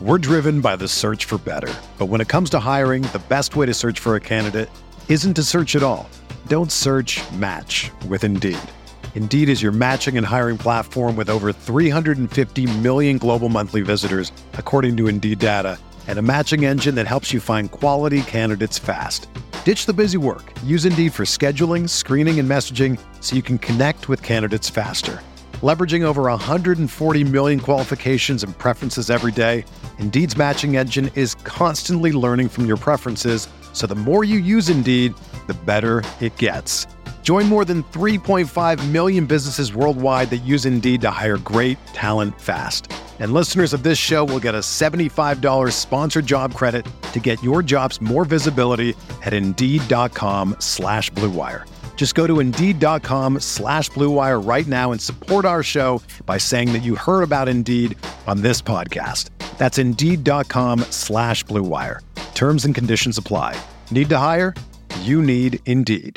We're driven by the search for better. But when it comes to hiring, the best way to search for a candidate isn't to search at all. Don't search, match with Indeed. Indeed is your matching and hiring platform with over 350 million global monthly visitors, according to Indeed data, and a matching engine that helps you find quality candidates fast. Ditch the busy work. Use Indeed for scheduling, screening, and messaging so you can connect with candidates faster. Leveraging over 140 million qualifications and preferences every day, Indeed's matching engine is constantly learning from your preferences, so the more you use Indeed, the better it gets. Join more than 3.5 million businesses worldwide that use Indeed to hire great talent fast. And listeners of this show will get a $75 sponsored job credit to get your jobs more visibility at Indeed.com/Blue Wire. Just go to Indeed.com/Blue Wire right now and support our show by saying that you heard about Indeed on this podcast. That's Indeed.com/Blue Wire. Terms and conditions apply. Need to hire? You need Indeed.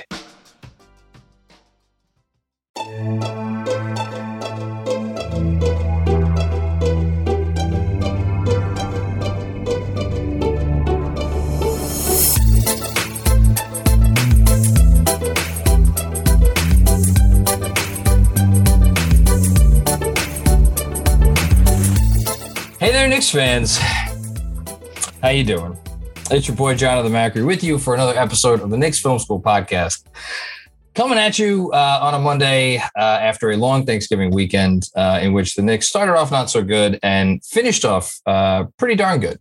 Hey there, Knicks fans. How you doing? It's your boy, Jonathan Macri, with you for another episode of the Knicks Film School podcast. Coming at you on a Monday after a long Thanksgiving weekend in which the Knicks started off not so good and finished off pretty darn good.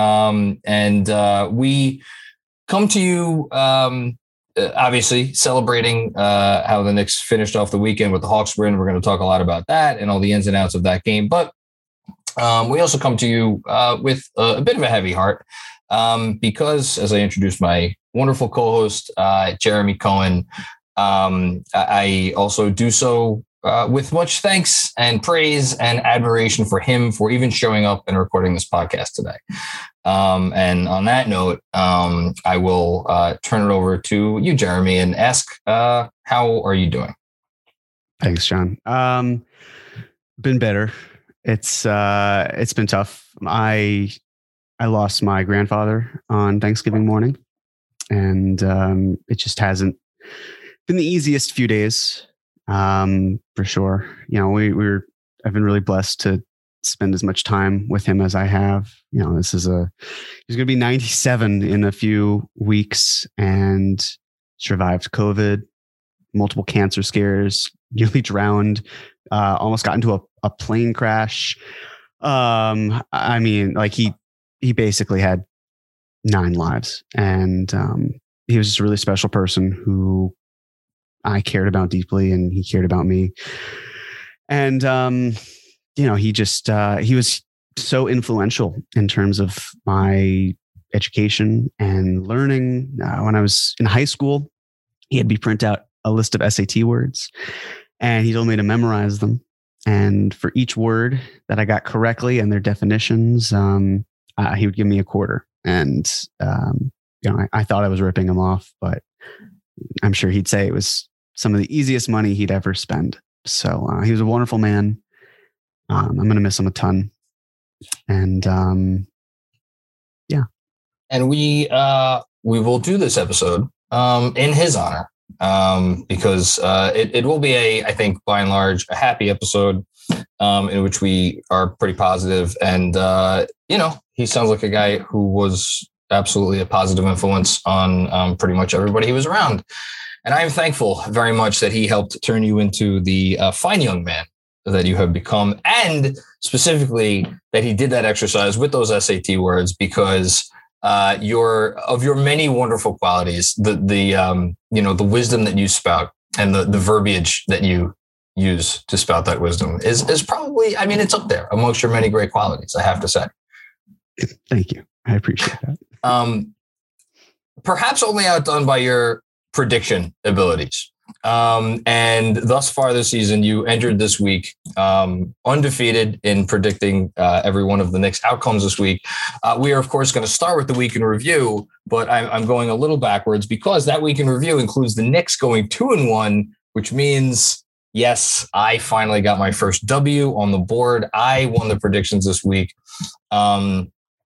We come to you, obviously, celebrating how the Knicks finished off the weekend with the Hawks win. We're going to talk a lot about that and all the ins and outs of that game. But we also come to you with a bit of a heavy heart because, as I introduced my wonderful co-host, Jeremy Cohen, I also do so with much thanks and praise and admiration for him for even showing up and recording this podcast today. And on that note, I will turn it over to you, Jeremy, and ask, how are you doing? Thanks, John. Been better. It's been tough. I lost my grandfather on Thanksgiving morning, and it just hasn't been the easiest few days, for sure. You know, I've been really blessed to spend as much time with him as I have. You know, he's going to be 97 in a few weeks, and survived COVID, multiple cancer scares, nearly drowned, almost got into a plane crash. I mean, like he basically had 9 lives, and he was just a really special person who I cared about deeply, and he cared about me. And you know, he was so influential in terms of my education and learning. When I was in high school, he had me print out a list of SAT words, and he told me to memorize them. And for each word that I got correctly and their definitions, he would give me a quarter. And, you know, I thought I was ripping him off, but I'm sure he'd say it was some of the easiest money he'd ever spend. So he was a wonderful man. I'm going to miss him a ton. And yeah. And we will do this episode in his honor. Because it will be I think by and large, a happy episode in which we are pretty positive. And, you know, he sounds like a guy who was absolutely a positive influence on pretty much everybody he was around. And I am thankful very much that he helped turn you into the fine young man that you have become. And specifically that he did that exercise with those SAT words, because your many wonderful qualities, the wisdom that you spout and the verbiage that you use to spout that wisdom is probably, I mean, it's up there amongst your many great qualities, I have to say. Thank you. I appreciate that. Perhaps only outdone by your prediction abilities. And thus far this season, you entered this week undefeated in predicting every one of the Knicks outcomes this week. We are, of course, going to start with the week in review, but I'm going a little backwards because that week in review includes the Knicks going 2-1, which means, yes, I finally got my first W on the board. I won the predictions this week.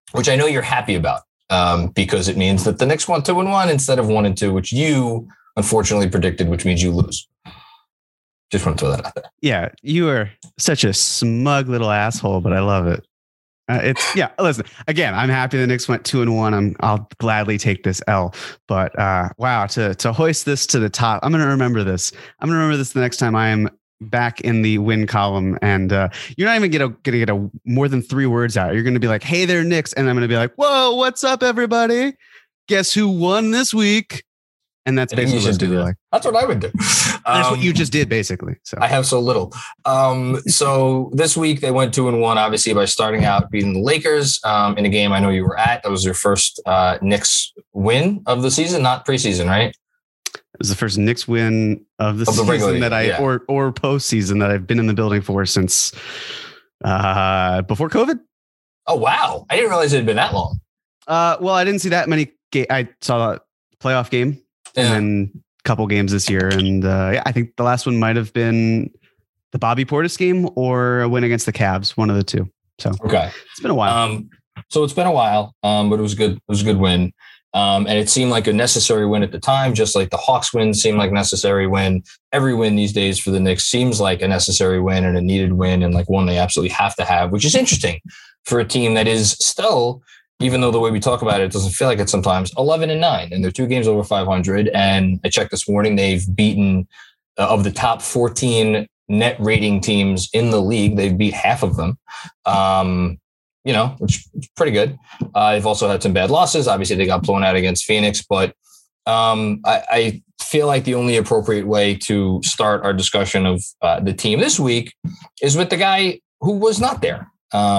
which I know you're happy about because it means that the Knicks won 2-1 instead of 1-2, which you unfortunately predicted, which means you lose. Just want to throw that out there. Yeah, you are such a smug little asshole, but I love it. Listen, again, I'm happy the Knicks went 2-1. I'll gladly take this L, but wow, to hoist this to the top. I'm going to remember this. I'm going to remember this the next time I am back in the win column, and you're not even going to get more than 3 words out. You're going to be like, "Hey there, Knicks," and I'm going to be like, "Whoa, what's up, everybody? Guess who won this week?" And that's basically what do. Like. That's what I would do. That's what you just did, basically. So I have so little. So this week they went 2-1, obviously by starting out beating the Lakers in a game I know you were at. That was your first Knicks win of the season, not preseason, right? It was the first Knicks win of the season that or postseason that I've been in the building for since before COVID. Oh wow! I didn't realize it had been that long. Well, I didn't see that many. I saw a playoff game. And then a couple games this year. And I think the last one might have been the Bobby Portis game or a win against the Cavs, one of the two. So okay, it's been a while. So it's been a while, but it was good. It was a good win. And it seemed like a necessary win at the time, just like the Hawks win seemed like a necessary win. Every win these days for the Knicks seems like a necessary win and a needed win and like one they absolutely have to have, which is interesting for a team that is still, even though the way we talk about it doesn't feel like it sometimes, 11-9, and they're 2 games over 500. And I checked this morning, they've beaten of the top 14 net rating teams in the league. They've beat half of them, which is pretty good. They've also had some bad losses. Obviously, they got blown out against Phoenix, but I feel like the only appropriate way to start our discussion of the team this week is with the guy who was not there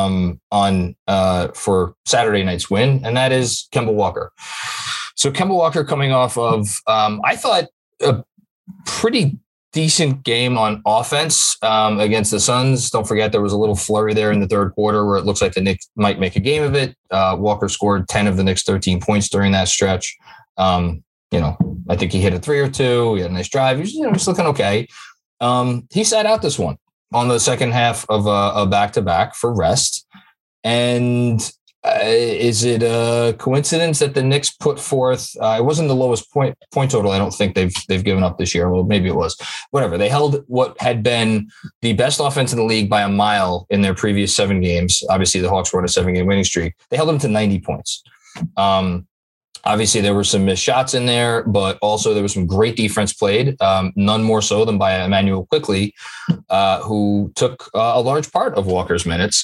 for Saturday night's win, and that is Kemba Walker. So Kemba Walker coming off of, I thought, a pretty decent game on offense against the Suns. Don't forget there was a little flurry there in the third quarter where it looks like the Knicks might make a game of it. Walker scored 10 of the Knicks' 13 points during that stretch. I think he hit a 3 or 2. He had a nice drive. He was looking okay. He sat out this one on the second half of a back-to-back for rest. And is it a coincidence that the Knicks put forth, it wasn't the lowest point total I don't think they've given up this year. Well, maybe it was. Whatever. They held what had been the best offense in the league by a mile in their previous 7 games. Obviously, the Hawks were on a 7-game winning streak. They held them to 90 points. Obviously, there were some missed shots in there, but also there was some great defense played, none more so than by Emmanuel Quickley, who took a large part of Walker's minutes.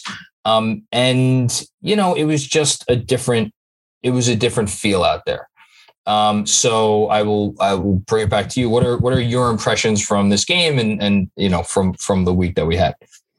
It was just a different feel out there. So I will bring it back to you. What are your impressions from this game and from the week that we had?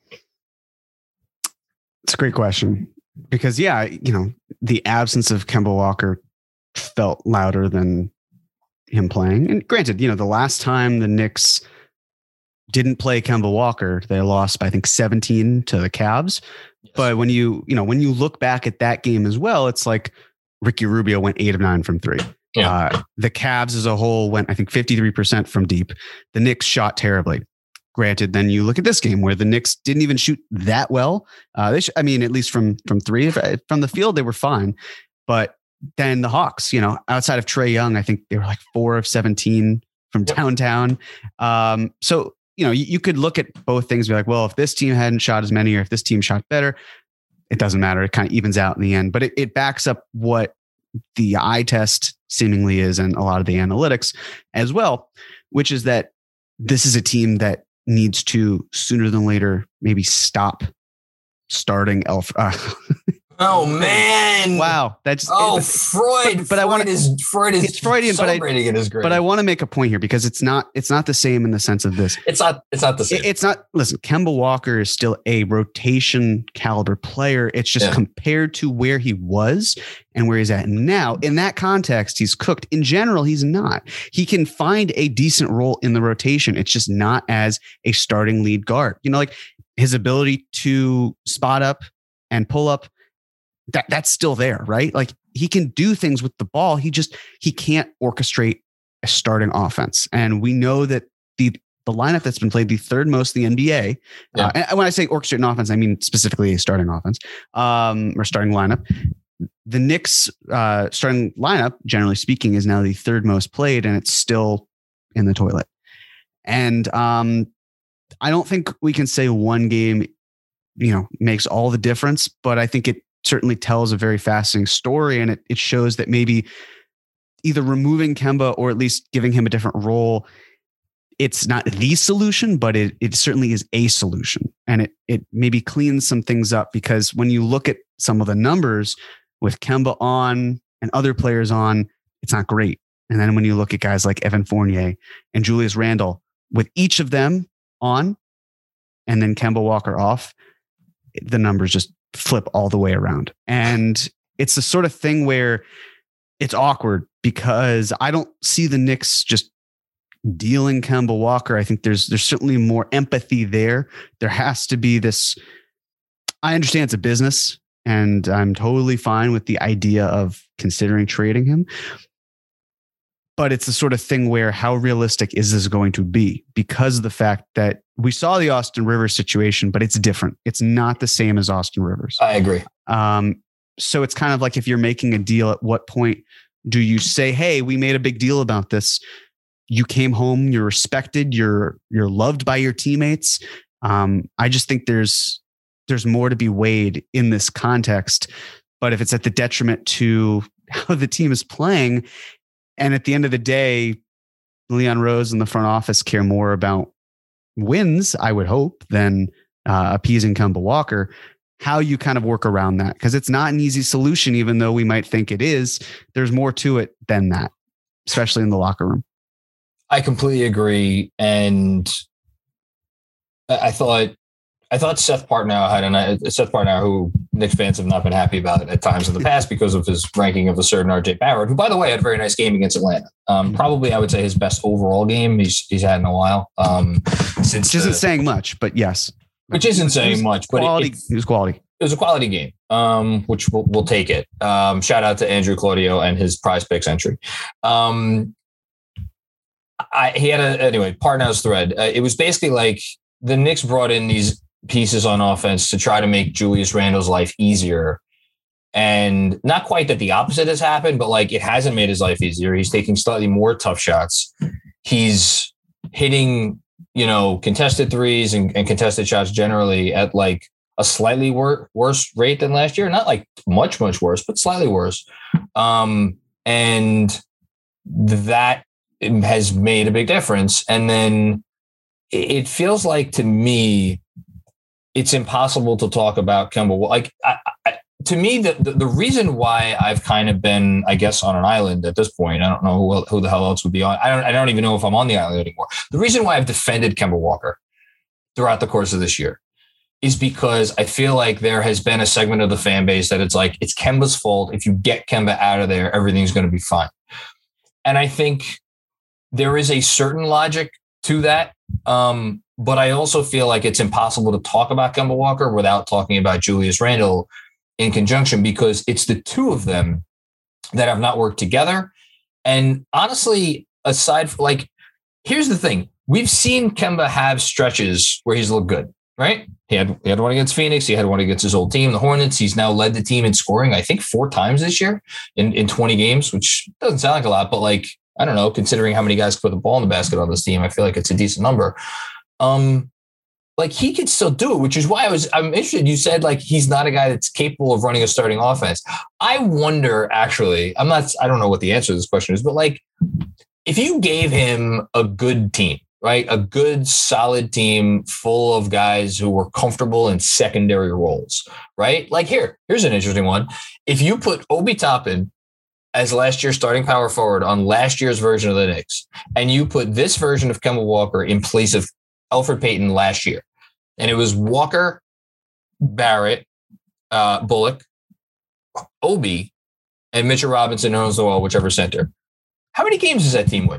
It's a great question because, the absence of Kemba Walker felt louder than him playing. And granted, the last time the Knicks didn't play Kemba Walker, they lost by, I think, 17 to the Cavs. Yes. But when you look back at that game as well, it's like Ricky Rubio went 8 of 9 from 3. Yeah. The Cavs as a whole went, I think, 53% from deep. The Knicks shot terribly. Granted, then you look at this game where the Knicks didn't even shoot that well. At least from 3, from the field, they were fine. But then the Hawks, outside of Trae Young, I think they were like 4 of 17 from downtown. So, you could look at both things and be like, well, if this team hadn't shot as many or if this team shot better, it doesn't matter. It kind of evens out in the end. But it backs up what the eye test seemingly is and a lot of the analytics as well, which is that this is a team that needs to sooner than later maybe stop starting Oh man! Wow, that's Freud. But Freud is Freudian, celebrating it is great. But I want to make a point here because it's not the same in the sense of this. It's not the same. It's not. Listen, Kemba Walker is still a rotation caliber player. It's just compared to where he was and where he's at now. In that context, he's cooked. In general, he's not. He can find a decent role in the rotation. It's just not as a starting lead guard. Like his ability to spot up and pull up. That's still there, right? Like he can do things with the ball. He can't orchestrate a starting offense. And we know that the lineup that's been played the 3rd most in the NBA. And when I say orchestrate an offense, I mean specifically a starting offense or starting lineup. the Knicks starting lineup, generally speaking, is now the third most played, and it's still in the toilet. And I don't think we can say one game, makes all the difference, but I think it certainly tells a very fascinating story, and it shows that maybe either removing Kemba or at least giving him a different role, it's not the solution, but it certainly is a solution. And it maybe cleans some things up, because when you look at some of the numbers with Kemba on and other players on, it's not great. And then when you look at guys like Evan Fournier and Julius Randle, with each of them on and then Kemba Walker off, the numbers just flip all the way around. And it's the sort of thing where it's awkward, because I don't see the Knicks just dealing Kemba Walker. I think there's certainly more empathy there. There has to be this. I understand it's a business, and I'm totally fine with the idea of considering trading him. But it's the sort of thing where how realistic is this going to be? Because of the fact that we saw the Austin Rivers situation, but it's different. It's not the same as Austin Rivers. I agree. So it's kind of like, if you're making a deal, at what point do you say, hey, we made a big deal about this. You came home, you're respected, you're loved by your teammates. I just think there's more to be weighed in this context. But if it's at the detriment to how the team is playing, and at the end of the day, Leon Rose and the front office care more about wins, I would hope, than appeasing Kemba Walker, how you kind of work around that. Because it's not an easy solution, even though we might think it is. There's more to it than that, especially in the locker room. I completely agree. And I thought Seth Partnow, who Knicks fans have not been happy about at times in the past because of his ranking of a certain RJ Barrett, who, by the way, had a very nice game against Atlanta. Probably, I would say, his best overall game he's had in a while. Which isn't saying much, but yes. Which isn't saying much, but it was quality. It was a quality game, which we'll take it. Shout out to Andrew Claudio and his Prize Picks entry. Partnow's thread. It was basically like the Knicks brought in these pieces on offense to try to make Julius Randle's life easier. And not quite that the opposite has happened, but like it hasn't made his life easier. He's taking slightly more tough shots. He's hitting, contested threes and contested shots generally at like a slightly worse rate than last year. Not like much worse, but slightly worse. And that has made a big difference. And then it feels like, to me, it's impossible to talk about Kemba. Like, to me, the reason why I've kind of been, I guess, on an island at this point, I don't know who the hell else would be on. I don't even know if I'm on the island anymore. The reason why I've defended Kemba Walker throughout the course of this year is because I feel like there has been a segment of the fan base that it's like, it's Kemba's fault. If you get Kemba out of there, everything's going to be fine. And I think there is a certain logic to that. But I also feel like it's impossible to talk about Kemba Walker without talking about Julius Randle in conjunction, because it's the two of them that have not worked together. And honestly, aside from, like, here's the thing. We've seen Kemba have stretches where he's looked good, right? He had one against Phoenix. He had one against his old team, the Hornets. He's now led the team in scoring, I think, 4 times this year in 20 games, which doesn't sound like a lot, but like, I don't know, considering how many guys put the ball in the basket on this team, I feel like it's a decent number. Like, he could still do it, which is why I'm interested. You said like he's not a guy that's capable of running a starting offense. I wonder, actually, I don't know what the answer to this question is, but like, if you gave him a good team, right? A good, solid team full of guys who were comfortable in secondary roles, right? Like, here's an interesting one. If you put Obi Toppin as last year's starting power forward on last year's version of the Knicks, and you put this version of Kemba Walker in place of Elfrid Payton last year, and it was Walker, Barrett, Bullock, Obi, and Mitchell Robinson, knows the wall, whichever center. How many games does that team win?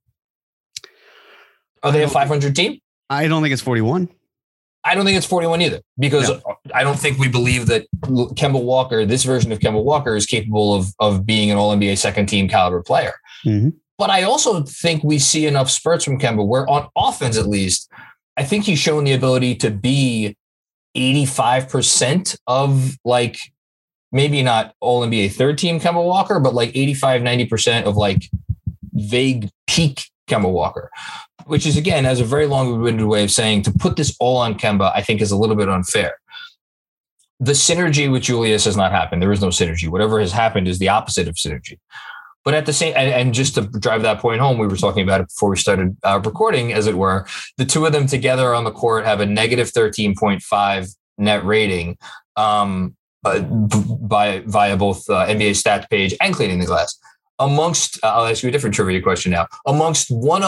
Are they a 500 team? I don't think it's 41. I don't think it's 41 either, because I don't think we believe that Kemba Walker, this version of Kemba Walker, is capable of being an All-NBA second team caliber player. Mm-hmm. But I also think we see enough spurts from Kemba where, on offense at least, I think he's shown the ability to be 85% of like maybe not all NBA third team Kemba Walker, but like 85-90% of like vague peak Kemba Walker, which is, again, as a very long-winded way of saying to put this all on Kemba, I think is a little bit unfair. The synergy with Julius has not happened. There is no synergy. Whatever has happened is the opposite of synergy. But at the same, and just to drive that point home, we were talking about it before we started recording, as it were. The two of them together on the court have a negative 13.5 net rating via both NBA stats page and Cleaning the Glass. Amongst, I'll ask you a different trivia question now. Amongst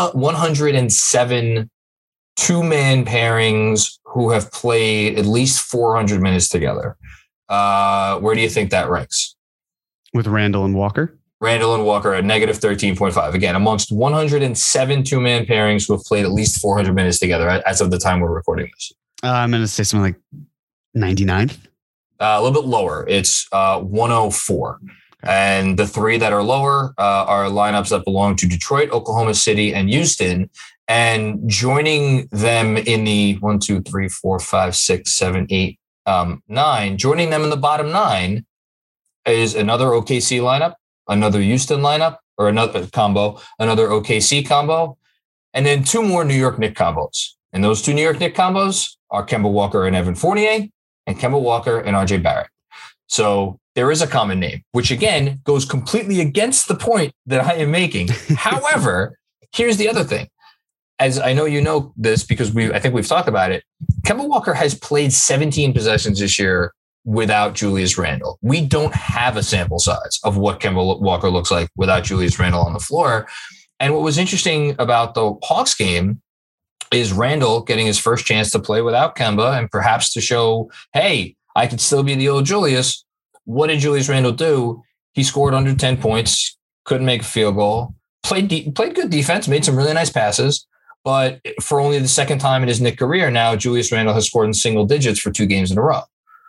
107 two-man pairings who have played at least 400 minutes together, where do you think that ranks? With Randall and Walker? Randall and Walker at negative 13.5. Again, amongst 107 two-man pairings who have played at least 400 minutes together as of the time we're recording this. I'm going to say something like 99. A little bit lower. It's 104. And the three that are lower are lineups that belong to Detroit, Oklahoma City, and Houston. And joining them in the 1, 2, 3, 4, 5, 6, 7, 8, 9, joining them in the bottom 9 is another OKC lineup, another Houston lineup, or another combo, another OKC combo, and then 2 more New York Knicks combos. And those 2 New York Knicks combos are Kemba Walker and Evan Fournier, and Kemba Walker and RJ Barrett. So there is a common name, which again goes completely against the point that I am making. However, here's the other thing. As I know you know this because I think we've talked about it, Kemba Walker has played 17 possessions this year without Julius Randle. We don't have a sample size of what Kemba Walker looks like without Julius Randle on the floor. And what was interesting about the Hawks game is Randle getting his first chance to play without Kemba and perhaps to show, hey, I could still be the old Julius. What did Julius Randle do? He scored under 10 points, couldn't make a field goal, played good defense, made some really nice passes. But for only the second time in his Knicks career now, Julius Randle has scored in single digits for 2 games in a row.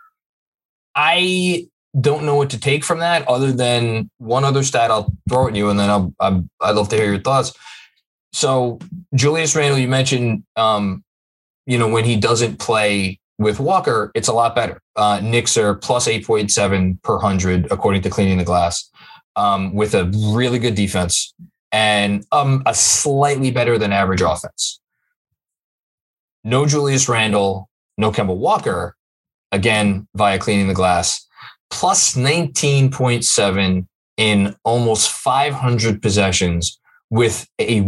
I don't know what to take from that other than one other stat I'll throw at you, and then I'd love to hear your thoughts. So Julius Randle, you mentioned, when he doesn't play with Walker, it's a lot better. Knicks are plus 8.7 per 100, according to Cleaning the Glass, with a really good defense and a slightly better than average offense. No Julius Randle, no Kemba Walker, again, via Cleaning the Glass, plus 19.7 in almost 500 possessions with a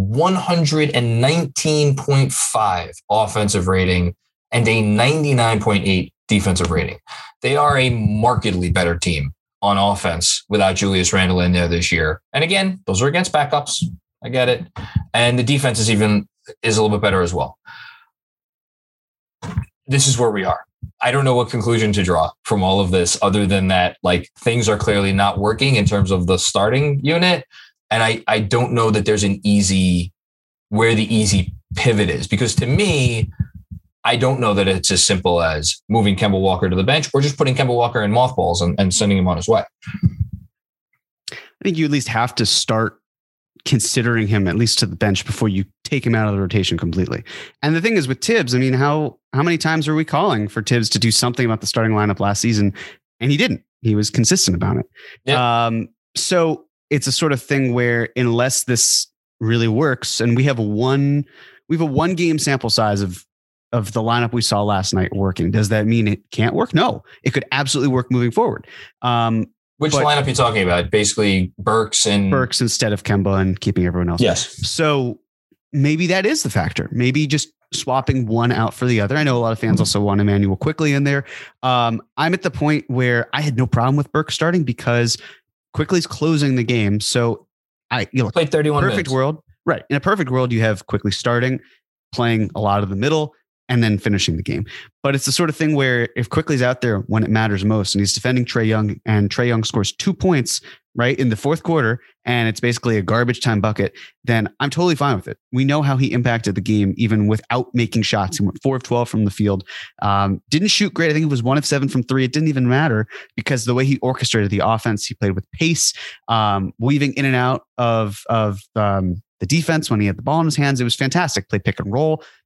119.5 offensive rating and a 99.8 defensive rating. They are a markedly better team on offense without Julius Randle in there this year. And again, those are against backups. I get it. And the defense is a little bit better as well. This is where we are. I don't know what conclusion to draw from all of this other than that, like, things are clearly not working in terms of the starting unit. And I don't know that there's where the easy pivot is, because to me, I don't know that it's as simple as moving Kemba Walker to the bench or just putting Kemba Walker in mothballs and sending him on his way. I think you at least have to start considering him at least to the bench before you take him out of the rotation completely. And the thing is with Tibbs, I mean, how many times are we calling for Tibbs to do something about the starting lineup last season? And he didn't. He was consistent about it. Yep. So it's a sort of thing where unless this really works, and we have a one game sample size of the lineup we saw last night working, does that mean it can't work? No, it could absolutely work moving forward. Which lineup are you talking about? Basically Burks instead of Kemba and keeping everyone else. Yes. So maybe that is the factor. Maybe just swapping one out for the other. I know a lot of fans also want Emmanuel Quickley in there. I'm at the point where I had no problem with Burks starting because Quickley's closing the game. So played 31 perfect minutes. World, right? In a perfect world, you have Quickley starting, playing a lot of the middle, and then finishing the game. But it's the sort of thing where if Quickley's out there when it matters most, and he's defending Trae Young, and Trae Young scores 2 points right in the fourth quarter, and it's basically a garbage time bucket, then I'm totally fine with it. We know how he impacted the game even without making shots. He went 4 of 12 from the field. Didn't shoot great. I think it was 1 of 7 from 3. It didn't even matter because the way he orchestrated the offense, he played with pace, weaving in and out of the defense when he had the ball in his hands. It was fantastic. Played pick and roll,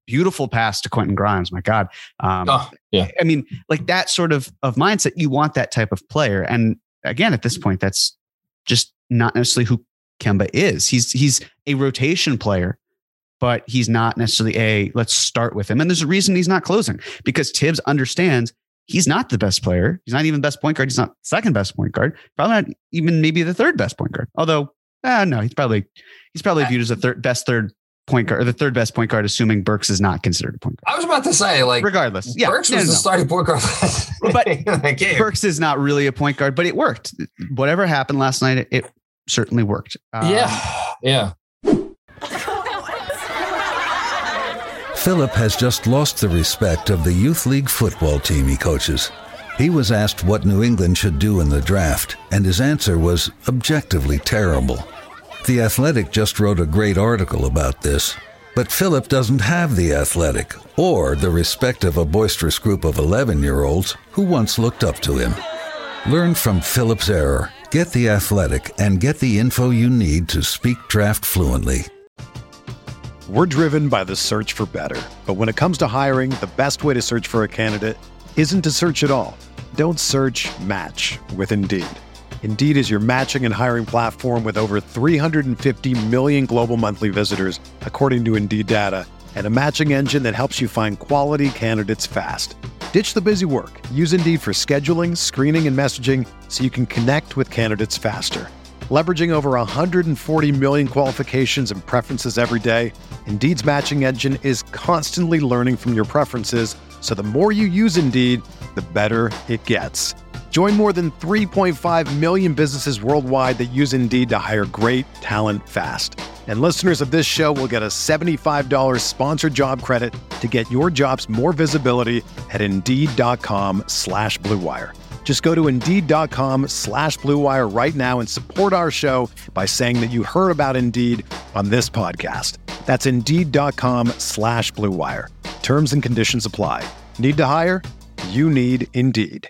beautiful pass to Quentin Grimes. My God. Yeah. I mean, like that sort of mindset, you want that type of player. And again, at this point, that's just not necessarily who Kemba is. He's a rotation player, but he's not necessarily let's start with him. And there's a reason he's not closing, because Tibbs understands he's not the best player. He's not even the best point guard. He's not second best point guard. Probably not even maybe the third best point guard. Although, no, he's probably viewed as the third best point guard, or the third best point guard, assuming Burks is not considered a point guard. I was about to say, like, regardless, yeah, Burks was the starting point guard. But Burks is not really a point guard, but it worked. Whatever happened last night, it certainly worked. Yeah. Philip has just lost the respect of the youth league football team he coaches. He was asked what New England should do in the draft, and his answer was objectively terrible. The Athletic just wrote a great article about this, but Philip doesn't have the Athletic or the respect of a boisterous group of 11-year-olds who once looked up to him. Learn from Philip's error, get the Athletic, and get the info you need to speak draft fluently. We're driven by the search for better. But when it comes to hiring, the best way to search for a candidate isn't to search at all. Don't search, match with Indeed. Indeed is your matching and hiring platform with over 350 million global monthly visitors, according to Indeed data, and a matching engine that helps you find quality candidates fast. Ditch the busy work. Use Indeed for scheduling, screening, and messaging so you can connect with candidates faster. Leveraging over 140 million qualifications and preferences every day, Indeed's matching engine is constantly learning from your preferences, so the more you use Indeed, the better it gets. Join more than 3.5 million businesses worldwide that use Indeed to hire great talent fast. And listeners of this show will get a $75 sponsored job credit to get your jobs more visibility at Indeed.com/Blue Wire. Just go to Indeed.com/Blue Wire right now and support our show by saying that you heard about Indeed on this podcast. That's Indeed.com/Blue Wire. Terms and conditions apply. Need to hire? You need Indeed.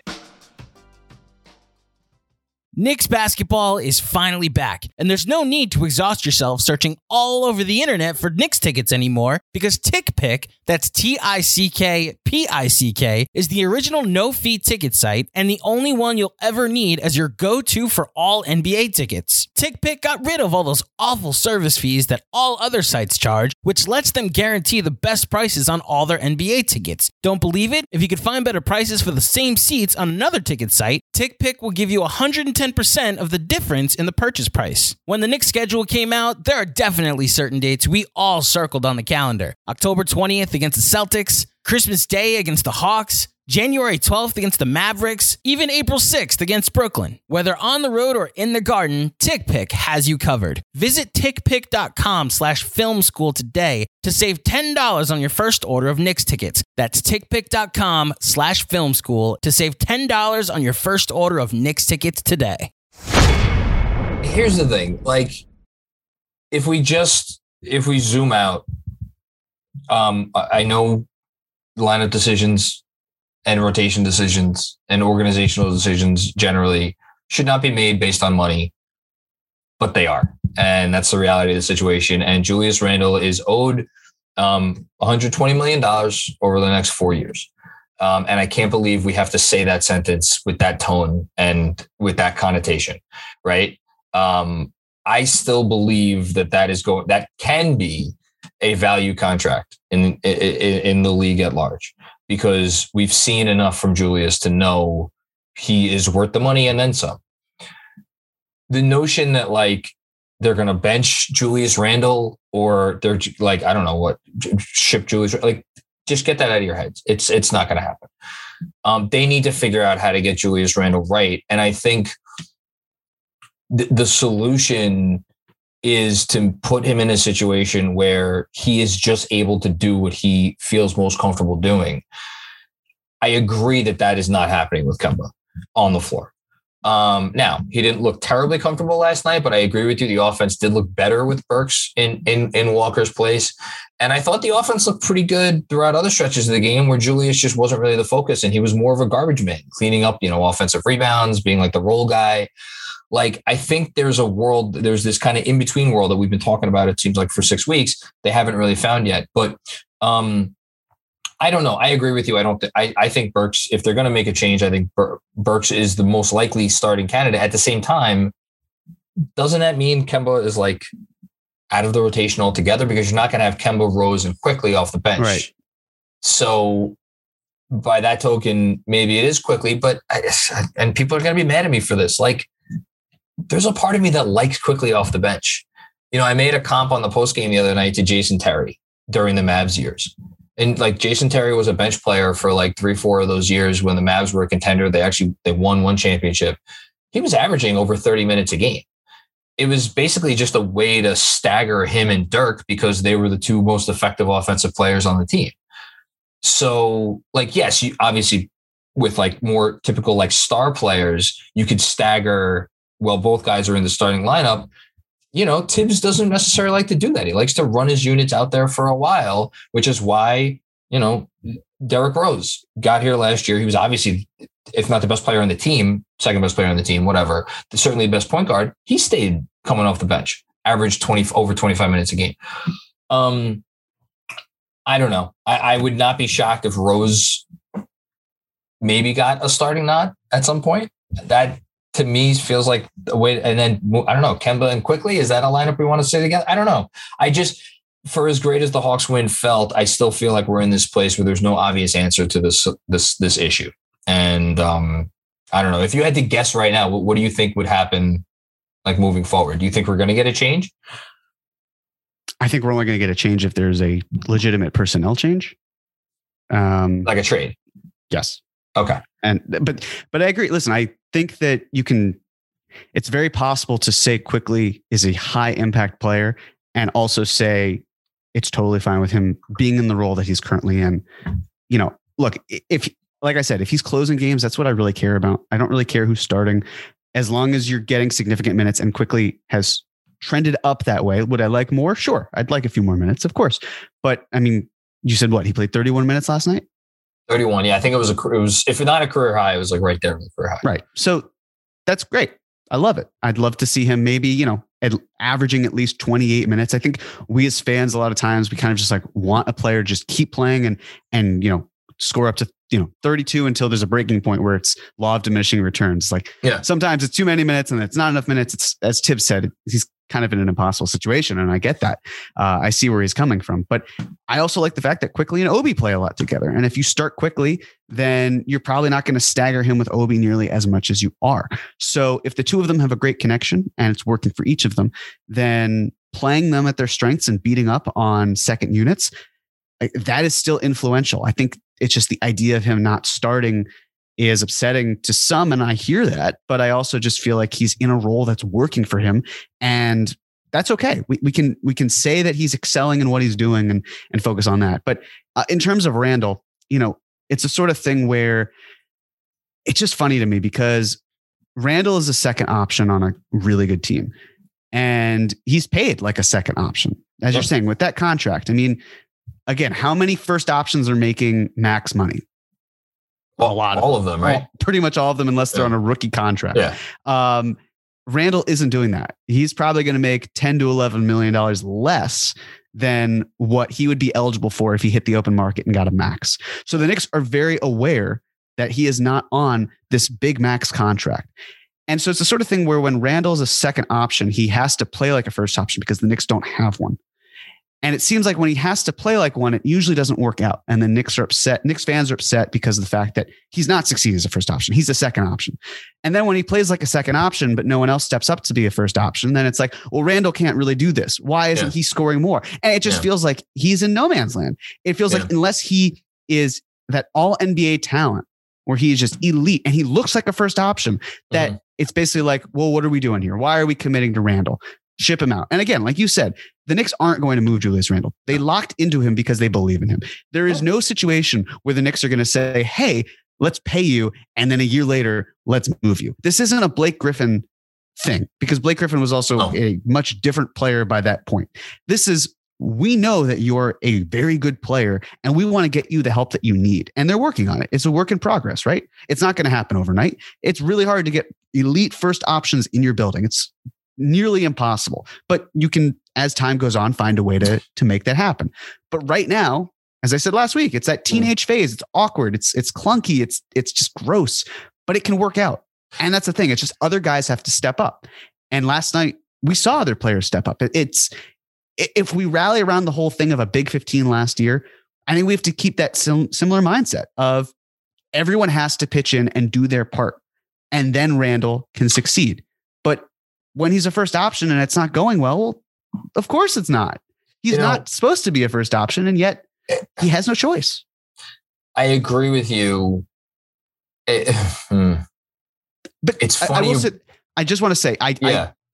Knicks basketball is finally back, and there's no need to exhaust yourself searching all over the internet for Knicks tickets anymore, because TickPick, that's TickPick, is the original no-fee ticket site and the only one you'll ever need as your go-to for all NBA tickets. TickPick got rid of all those awful service fees that all other sites charge, which lets them guarantee the best prices on all their NBA tickets. Don't believe it? If you could find better prices for the same seats on another ticket site, TickPick will give you 110% of the difference in the purchase price. When the Knicks schedule came out, there are definitely certain dates we all circled on the calendar. October 20th against the Celtics, Christmas Day against the Hawks, January 12th against the Mavericks, even April 6th against Brooklyn. Whether on the road or in the Garden, TickPick has you covered. Visit TickPick.com/film school today to save $10 on your first order of Knicks tickets. That's TickPick.com/film school to save $10 on your first order of Knicks tickets today. Here's the thing. Like, if we zoom out, I know lineup decisions and rotation decisions and organizational decisions generally should not be made based on money, but they are. And that's the reality of the situation. And Julius Randle is owed $120 million over the next 4 years. And I can't believe we have to say that sentence with that tone and with that connotation, right? I still believe that can be a value contract in the league at large, because we've seen enough from Julius to know he is worth the money and then some. The notion that like they're going to bench Julius Randle or they're like, I don't know what, ship Julius, like just get that out of your heads. It's not going to happen. They need to figure out how to get Julius Randle right. And I think the solution is to put him in a situation where he is just able to do what he feels most comfortable doing. I agree that is not happening with Kemba on the floor. Now, he didn't look terribly comfortable last night, but I agree with you. The offense did look better with Burks in Walker's place. And I thought the offense looked pretty good throughout other stretches of the game where Julius just wasn't really the focus and he was more of a garbage man, cleaning up, offensive rebounds, being like the role guy. Like, I think there's this kind of in-between world that we've been talking about, it seems like, for 6 weeks. They haven't really found yet. But I don't know. I agree with you. I think Burks, if they're going to make a change, I think Burks is the most likely starting candidate. At the same time, doesn't that mean Kemba is like out of the rotation altogether? Because you're not going to have Kemba, Rose, and Quickly off the bench. Right. So by that token, maybe it is Quickly, but and people are going to be mad at me for this. Like, there's a part of me that likes Quickly off the bench. You know, I made a comp on the post game the other night to Jason Terry during the Mavs years. And like Jason Terry was a bench player for like 3-4 of those years when the Mavs were a contender. They won one championship. He was averaging over 30 minutes a game. It was basically just a way to stagger him and Dirk because they were the two most effective offensive players on the team. So like, yes, you obviously with like more typical like star players, you could stagger. Well, both guys are in the starting lineup. You know, Tibbs doesn't necessarily like to do that. He likes to run his units out there for a while, which is why, you know, Derrick Rose got here last year. He was obviously, if not the best player on the team, second best player on the team, whatever, certainly the best point guard. He stayed coming off the bench, averaged over 25 minutes a game. I don't know. I would not be shocked if Rose maybe got a starting nod at some point. That, to me, feels like a way. And then, I don't know, Kemba and Quickly, is that a lineup we want to say together? I don't know. I just, for as great as the Hawks win felt, I still feel like we're in this place where there's no obvious answer to this issue. And I don't know. If you had to guess right now, what do you think would happen like moving forward? Do you think we're going to get a change? I think we're only going to get a change if there's a legitimate personnel change. Like a trade? Yes. Okay. But I agree. Listen, I think that it's very possible to say Quickly is a high impact player and also say it's totally fine with him being in the role that he's currently in. You know, look, like I said, if he's closing games, that's what I really care about. I don't really care who's starting as long as you're getting significant minutes, and Quickly has trended up that way. Would I like more? Sure. I'd like a few more minutes, of course. But I mean, you said what? He played 31 minutes last night? 31. Yeah, I think it was if not a career high, it was like right there with career high. Right. So that's great. I love it. I'd love to see him maybe, you know, averaging at least 28 minutes. I think we as fans, a lot of times we kind of just like want a player just keep playing and, you know, score up to, you know, 32 until there's a breaking point where it's law of diminishing returns. Like sometimes it's too many minutes and it's not enough minutes. It's, as Tibbs said, he's kind of in an impossible situation. And I get that. I see where he's coming from, but I also like the fact that Quickly and Obi play a lot together. And if you start Quickly, then you're probably not going to stagger him with Obi nearly as much as you are. So if the two of them have a great connection and it's working for each of them, then playing them at their strengths and beating up on second units, that is still influential. I think it's just the idea of him not starting is upsetting to some. And I hear that, but I also just feel like he's in a role that's working for him. And that's okay. We can say that he's excelling in what he's doing and focus on that. But in terms of Randall, you know, it's a sort of thing where it's just funny to me because Randall is a second option on a really good team. And he's paid like a second option, as you're saying, with that contract. I mean, again, how many first options are making max money? Well, all of them, right? Pretty much all of them, unless they're on a rookie contract. Yeah. Randall isn't doing that. He's probably going to make $10 to $11 million less than what he would be eligible for if he hit the open market and got a max. So the Knicks are very aware that he is not on this big max contract. And so it's the sort of thing where when Randall is a second option, he has to play like a first option because the Knicks don't have one. And it seems like when he has to play like one, it usually doesn't work out. And then Knicks are upset. Knicks fans are upset because of the fact that he's not succeeding as a first option. He's a second option. And then when he plays like a second option, but no one else steps up to be a first option, then it's like, well, Randall can't really do this. Why isn't he scoring more? And it just feels like he's in no man's land. It feels like unless he is that all NBA talent where he is just elite and he looks like a first option, that it's basically like, well, what are we doing here? Why are we committing to Randall? Ship him out. And again, like you said, the Knicks aren't going to move Julius Randle. They locked into him because they believe in him. There is no situation where the Knicks are going to say, hey, let's pay you. And then a year later, let's move you. This isn't a Blake Griffin thing because Blake Griffin was also a much different player by that point. This is, we know that you're a very good player and we want to get you the help that you need. And they're working on it. It's a work in progress, right? It's not going to happen overnight. It's really hard to get elite first options in your building. It's nearly impossible, but you can, as time goes on, find a way to make that happen. But right now, As I said last week, it's that teenage phase. It's awkward. It's clunky. It's just gross, but it can work out. And that's the thing. It's just other guys have to step up. And last night we saw other players step up. If we rally around the whole thing of a Big 15 last year, I think we have to keep that similar mindset of everyone has to pitch in and do their part. And then Randall can succeed. But when he's a first option and it's not going well, of course it's not. He's not supposed to be a first option, and yet he has no choice. I agree with you. But it's funny. I just want to say, I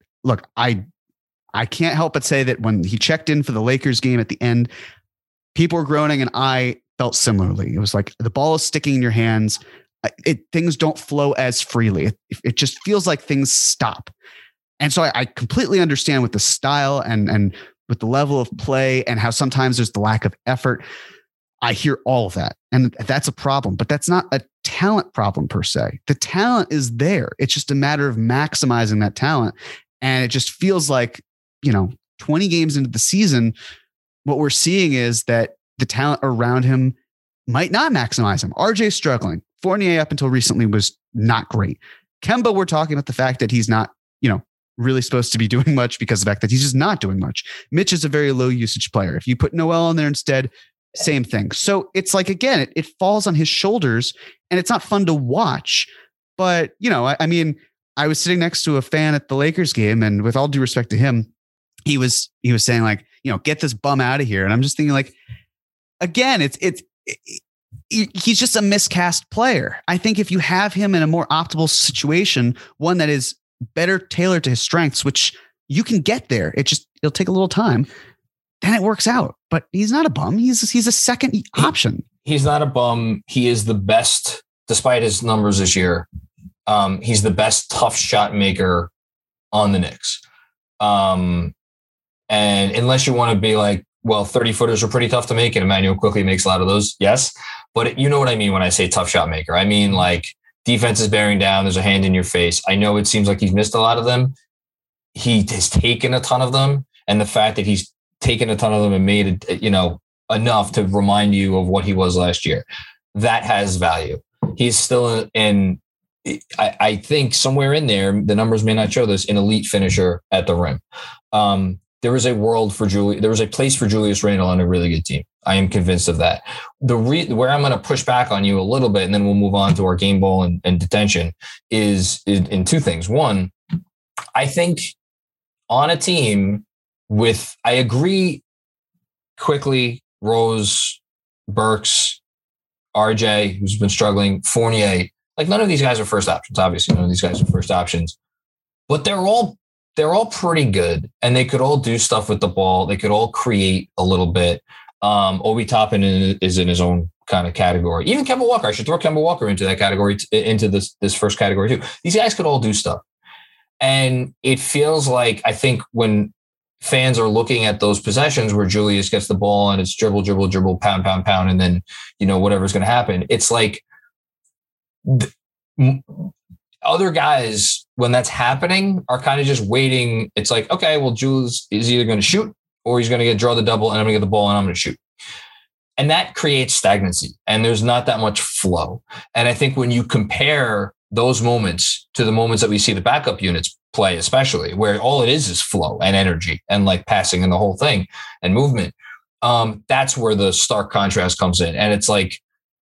can't help but say that when he checked in for the Lakers game at the end, people were groaning and I felt similarly. It was like the ball is sticking in your hands. Things don't flow as freely. It just feels like things stop. And so I completely understand with the style and with the level of play and how sometimes there's the lack of effort. I hear all of that. And that's a problem, but that's not a talent problem per se. The talent is there. It's just a matter of maximizing that talent. And it just feels like, 20 games into the season, what we're seeing is that the talent around him might not maximize him. RJ's struggling. Fournier up until recently was not great. Kemba, we're talking about the fact that he's not, really supposed to be doing much because of the fact that he's just not doing much. Mitch is a very low usage player. If you put Noel on there instead, same thing. So it's like, again, it falls on his shoulders and it's not fun to watch. But, I was sitting next to a fan at the Lakers game, and with all due respect to him, he was saying like, get this bum out of here. And I'm just thinking like, again, he's just a miscast player. I think if you have him in a more optimal situation, one that is better tailored to his strengths, which you can get there, it'll take a little time, then it works out. But he's not a bum. He's a second option. He's not a bum. He is the best, despite his numbers this year. He's the best tough shot maker on the Knicks. And unless you want to be like, well, 30-footers are pretty tough to make, and Emmanuel quickly makes a lot of those. Yes. But you know what I mean when I say tough shot maker. I mean, like, defense is bearing down. There's a hand in your face. I know it seems like he's missed a lot of them. He has taken a ton of them. And the fact that he's taken a ton of them and made it, enough to remind you of what he was last year, that has value. He's still I think somewhere in there, the numbers may not show this, an elite finisher at the rim. There is a place for Julius Randle on a really good team. I am convinced of that. Where I'm going to push back on you a little bit, and then we'll move on to our game ball and detention, is in two things. One, I think on a team I agree, Quickly, Rose, Burks, RJ, who's been struggling, Fournier, like none of these guys are first options. Obviously, none of these guys are first options, but they're all pretty good, and they could all do stuff with the ball. They could all create a little bit. Obi Toppin is in his own kind of category. Even Kemba Walker, I should throw Kemba Walker into that category, into this first category too. These guys could all do stuff. And it feels like, I think when fans are looking at those possessions where Julius gets the ball and it's dribble, dribble, dribble, pound, pound, pound, and then, whatever's going to happen. It's like other guys, when that's happening, are kind of just waiting. It's like, okay, well, Julius is either going to shoot or he's going to draw the double, and I'm going to get the ball and I'm going to shoot. And that creates stagnancy, and there's not that much flow. And I think when you compare those moments to the moments that we see the backup units play, especially where all it is flow and energy and like passing and the whole thing and movement, that's where the stark contrast comes in. And it's like,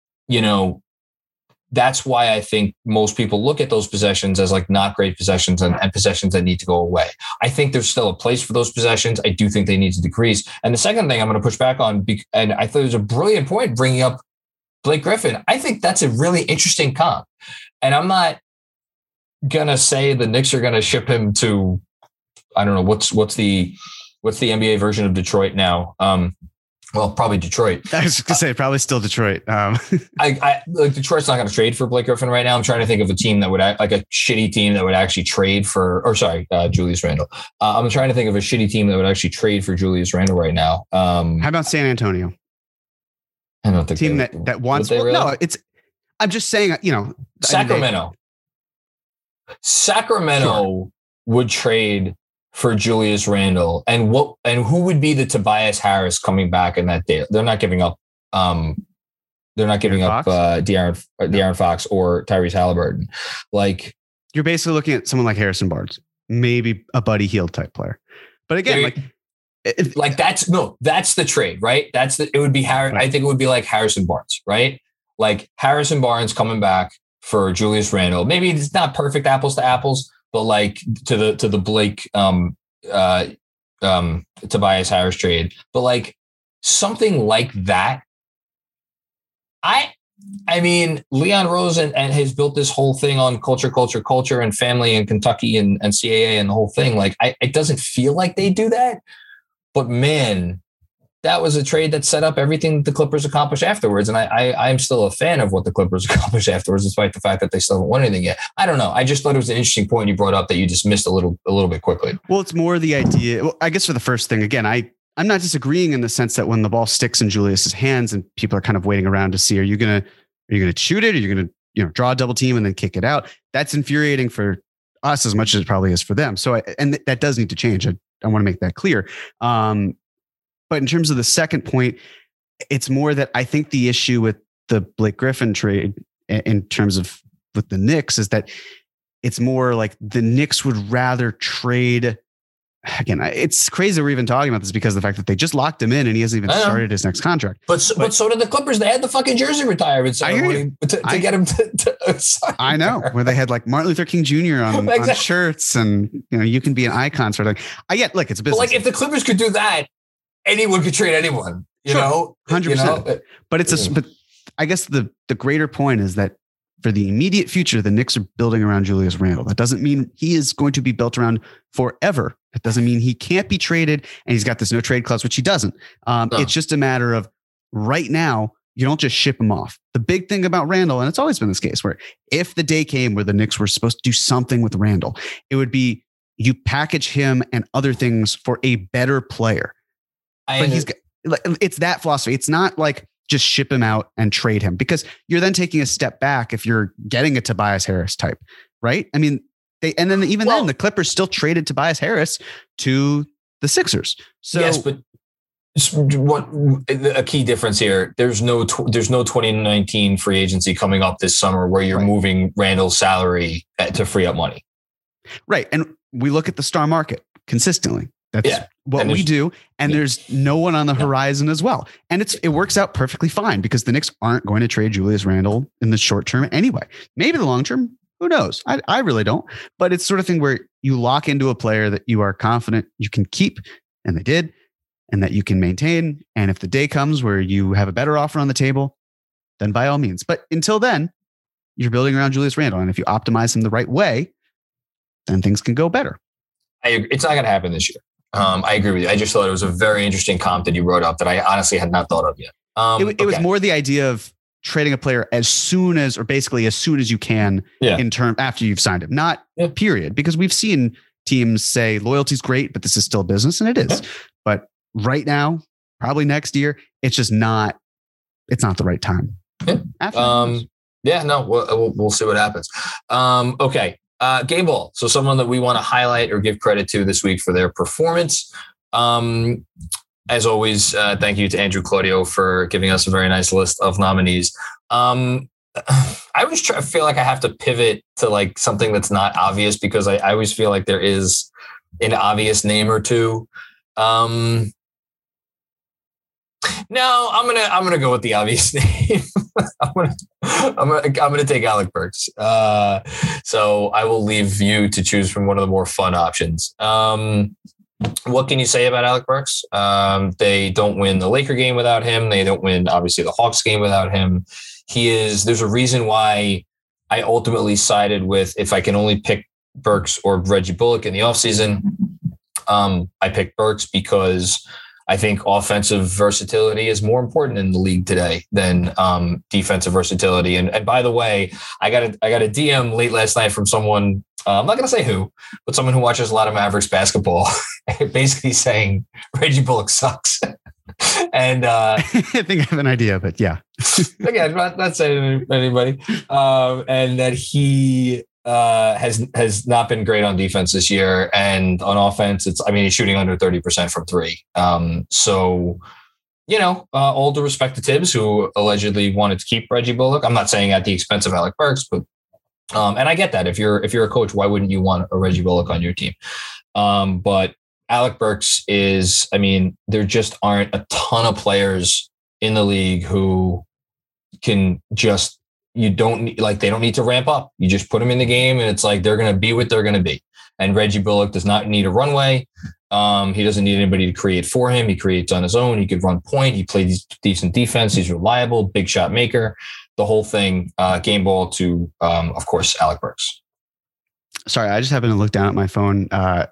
that's why I think most people look at those possessions as like not great possessions and possessions that need to go away. I think there's still a place for those possessions. I do think they need to decrease. And the second thing I'm going to push back on, and I thought it was a brilliant point bringing up Blake Griffin. I think that's a really interesting comp. And I'm not going to say the Knicks are going to ship him to, I don't know, what's the NBA version of Detroit now? Well, probably Detroit. I was going to say probably still Detroit. Detroit's not going to trade for Blake Griffin right now. I'm trying to think of a team that would like a shitty team that would actually trade for, Julius Randle. I'm trying to think of a shitty team that would actually trade for Julius Randle right now. How about San Antonio? I don't think team that wants. Well, really? No, I'm just saying. Sacramento. Sacramento would trade for Julius Randle, and who would be the Tobias Harris coming back in that day? They're not giving up they're not giving up De'Aaron Fox or Tyrese Halliburton. Like, you're basically looking at someone like Harrison Barnes, maybe a Buddy Hield type player. But again, that's the trade, right? It would be Harry. Right. I think it would be like Harrison Barnes, right? Like Harrison Barnes coming back for Julius Randle. Maybe it's not perfect apples to apples, but like to the Blake Tobias Harris trade, but like something like that. I mean, Leon Rose and has built this whole thing on culture, and family in Kentucky and CAA and the whole thing. Like, it doesn't feel like they do that, but man, that was a trade that set up everything the Clippers accomplished afterwards. And I'm still a fan of what the Clippers accomplished afterwards, despite the fact that they still haven't won anything yet. I don't know. I just thought it was an interesting point you brought up that you just missed a little bit quickly. Well, it's more the idea. Well, I guess for the first thing, again, I'm not disagreeing in the sense that when the ball sticks in Julius's hands and people are kind of waiting around to see, are you going to shoot it? Or are you going to, draw a double team and then kick it out? That's infuriating for us as much as it probably is for them. So, that does need to change. I want to make that clear. But in terms of the second point, it's more that I think the issue with the Blake Griffin trade in terms of with the Knicks is that it's more like the Knicks would rather trade. Again, it's crazy we're even talking about this because of the fact that they just locked him in and he hasn't even started his next contract. But so did the Clippers. They had the fucking jersey retirement ceremony to get him to sign. I know, where they had like Martin Luther King Jr. on shirts and, you can be an icon sort of thing. Look, it's a business. But like if the Clippers could do that, anyone could trade anyone, you know? 100%. But I guess the greater point is that for the immediate future, the Knicks are building around Julius Randle. That doesn't mean he is going to be built around forever. That doesn't mean he can't be traded and he's got this no trade clause, which he doesn't. It's just a matter of right now, you don't just ship him off. The big thing about Randle, and it's always been this case, where if the day came where the Knicks were supposed to do something with Randle, it would be you package him and other things for a better player. It's that philosophy. It's not like just ship him out and trade him, because you're then taking a step back if you're getting a Tobias Harris type, right? I mean, then the Clippers still traded Tobias Harris to the Sixers. So yes, but what a key difference here? There's no 2019 free agency coming up this summer where you're moving Randle's salary to free up money. Right, and we look at the star market consistently. That's what we do. And there's no one on the horizon as well. And it works out perfectly fine because the Knicks aren't going to trade Julius Randle in the short term anyway. Maybe the long term, who knows? I really don't. But it's sort of thing where you lock into a player that you are confident you can keep, and they did, and that you can maintain. And if the day comes where you have a better offer on the table, then by all means. But until then, you're building around Julius Randle. And if you optimize him the right way, then things can go better. It's not going to happen this year. I agree with you. I just thought it was a very interesting comp that you wrote up that I honestly had not thought of yet. It was more the idea of trading a player as soon as you can in term after you've signed him, not period. Because we've seen teams say loyalty's great, but this is still business, and it is. But right now, probably next year, it's just not. It's not the right time. We'll see what happens. Okay. Game ball. So someone that we want to highlight or give credit to this week for their performance. As always, thank you to Andrew Claudio for giving us a very nice list of nominees. I always feel like I have to pivot to like something that's not obvious because I always feel like there is an obvious name or two. No, I'm gonna go with the obvious name. I'm gonna take Alec Burks. So I will leave you to choose from one of the more fun options. What can you say about Alec Burks? They don't win the Laker game without him. They don't win, obviously, the Hawks game without him. There's a reason why I ultimately sided with, if I can only pick Burks or Reggie Bullock in the offseason, I picked Burks because I think offensive versatility is more important in the league today than defensive versatility. And by the way, I got a DM late last night from someone, I'm not going to say who, but someone who watches a lot of Mavericks basketball, basically saying Reggie Bullock sucks. And I think I have an idea, but yeah. Again, not saying anybody. And that he has not been great on defense this year, and on offense, he's shooting under 30% from three. So all due respect to Tibbs, who allegedly wanted to keep Reggie Bullock. I'm not saying at the expense of Alec Burks, but and I get that. If you're a coach, why wouldn't you want a Reggie Bullock on your team? But Alec Burks there just aren't a ton of players in the league who can just, they don't need to ramp up. You just put them in the game and it's like, they're going to be what they're going to be. And Reggie Bullock does not need a runway. He doesn't need anybody to create for him. He creates on his own. He could run point. He plays decent defense. He's reliable, big shot maker, the whole thing. Game ball to, of course, Alec Burks. Sorry, I just happened to look down at my phone.